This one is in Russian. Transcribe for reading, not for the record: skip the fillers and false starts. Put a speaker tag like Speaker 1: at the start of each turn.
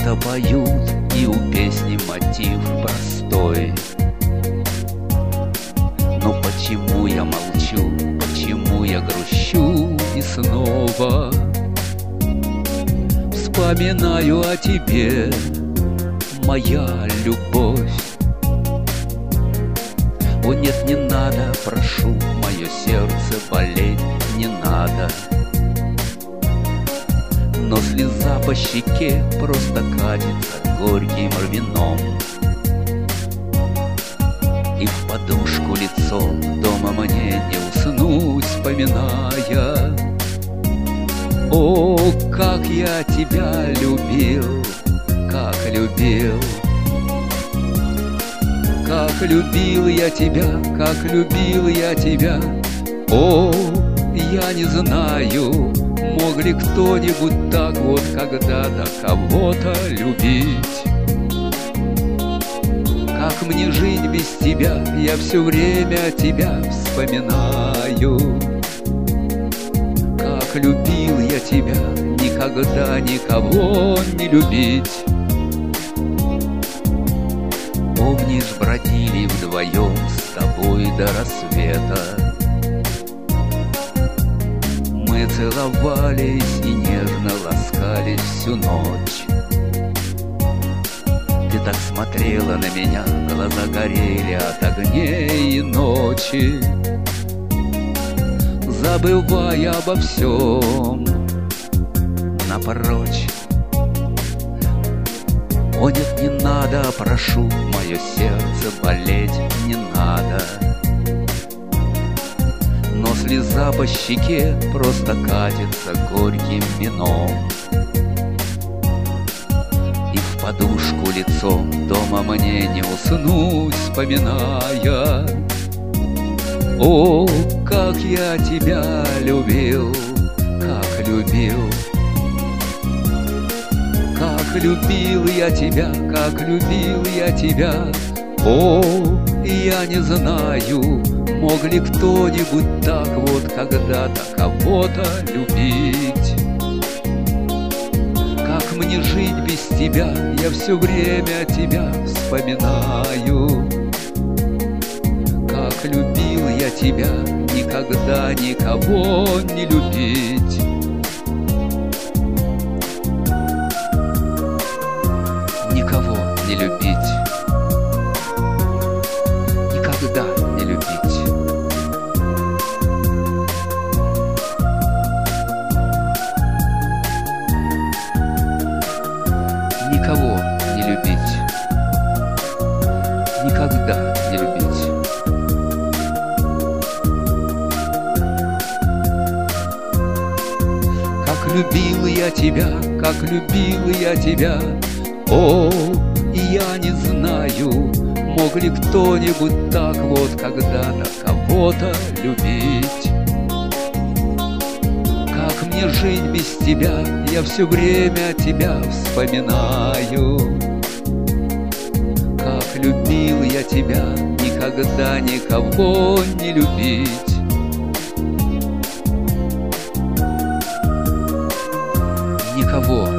Speaker 1: Сердца поют, и у песни мотив простой. Но почему я молчу, почему я грущу и снова вспоминаю о тебе, моя любовь? О нет, не надо, прошу, мое сердце болеть не надо. Но слеза по щеке просто катится горьким вином, и в подушку лицо дома мне не уснуть, вспоминая. О, как я тебя любил, как любил. Как любил я тебя, как любил я тебя. О, я не знаю, мог ли кто-нибудь так вот когда-то кого-то любить. Как мне жить без тебя, я все время тебя вспоминаю. Как любил я тебя, никогда никого не любить. Помнишь, бродили вдвоем с тобой до рассвета. Мы целовались и нежно ласкались всю ночь. Ты так смотрела на меня, глаза горели от огней и ночи. Забывая обо всем напрочь. О нет, не надо, прошу, мое сердце болеть не надо. Но слеза по щеке просто катится горьким вином, и в подушку лицом дома мне не уснуть, вспоминая. О, как я тебя любил, как любил. Как любил я тебя, как любил я тебя. О, я не знаю, мог ли кто-нибудь так вот когда-то кого-то любить. Как мне жить без тебя, я все время тебя вспоминаю. Как любил я тебя, никогда никого не любить. Никого не любить, никогда не любить. Никого не любить, никогда не любить. Как любил я тебя, как любил я тебя. О, я не знаю, мог ли кто-нибудь так вот когда-то кого-то любить. Как мне жить без тебя, я все время тебя вспоминаю. Как любил я тебя, никогда никого не любить. Никого